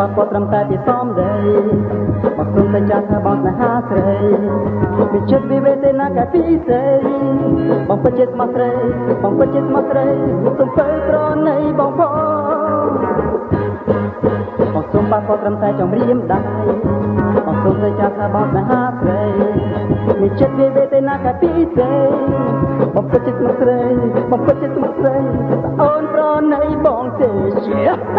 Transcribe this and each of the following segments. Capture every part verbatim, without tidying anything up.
បាត់គាត់ត្រឹមតែពីសំដីមកសុំតែចាស់ថាបងស្នេហាស្រីមានចិត្តវិវេទនាកាពីស្រីបងពិតជាស្មោះស្រីបងពិតជាស្មោះស្រីសុំទៅប្រណីបងផងបងសុំបាត់គាត់ត្រឹមតែចង្រៀមដៃបងសុំតែចាស់ថាបងស្នេហាស្រីមានចិត្តវិវេទនាកាពីស្រីបងពិតជាស្មោះស្រីបងពិតជាស្មោះស្រីអូនប្រណីបងទេជា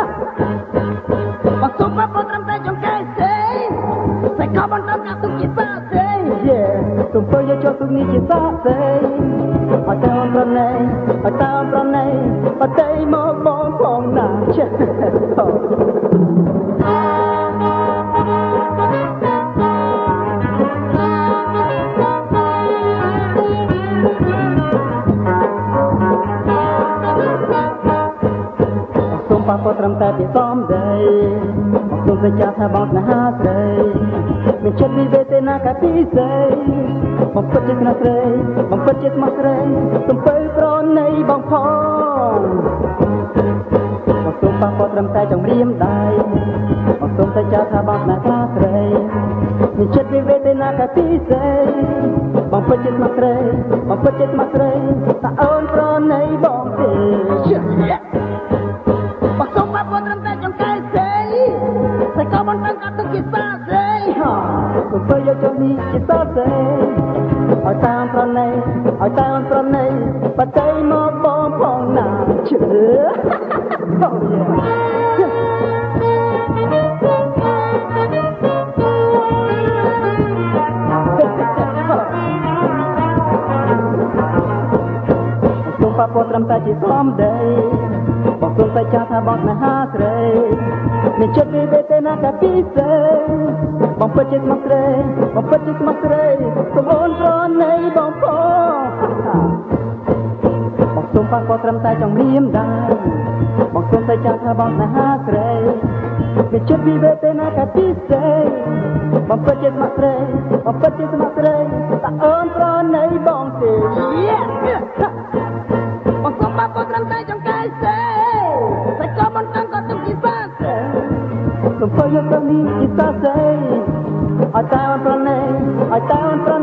មកសុំបាត់ត្រឹមតែចង្កេះសេតែក៏មិនដឹងថាទុកជាសាសេយេទុំទៅយកចូលទុកនេះជាសាសេអត់តែអូនប្រណីអត់តែអូនប្រណីបតៃមកបងផងណាចេះបាត់ត្រឹមតែពីសំដីមកសុំតែចាស់ថាបងស្នេហាស្រីមានចិត្តវិវេទនាកាពីស្រីបងពិតជាស្នេហ៍ស្រីបងពិតជាស្មោះស្រីសំពៅប្រណីបងផងមកសុំបាត់ត្រឹមតែចង្រៀមដៃមកសុំតែចាស់ថាបងស្នេហាស្រីមានចិត្តវិវេទនាកាពីស្រីបងពិតជាស្មោះស្រីបងពិតជាស្មោះស្រីតើអូនប្រណីបងទេមកសុំបាត់ត្រឹមតែចង្កេះសេតែក៏មិនដឹងថាទុកជាសាសេសុំទៅយកចូលនេះជាសាសេឲ្យតាមប្រណីឲ្យតាមប្រណីបតៃមកបងផងណាជឿអូយសុំបាត់ត្រឹមតែជាសំដីបងសុំតែចាស់ថាបងស្នេហាស្រីមានចិត្តវិវេទនាកាពីស្រីបងពិតជាស្មោះស្រីបងពិតជាស្មោះស្រីសូមអូនប្រណីបងផងបងសុំបាត់ក៏ត្រឹមតែចង្រៀមដែរបងសុំតែចាស់ថាបងស្នេហាស្រីមានចិត្តវិវេទនាកាពីស្រីបងពិតជាស្មោះស្រីបងពិតជាស្មោះស្រីតើអូនប្រណីបងទេបងសុំបាត់ក៏ត្រឹមតែចង្កេះសេតែក៏មិនដឹងក៏ទុកជាសាសេសុំទៅយកទៅនេះជាសាសេឲ្យតែអូនប្រណីឲ្យតែអូនប្រ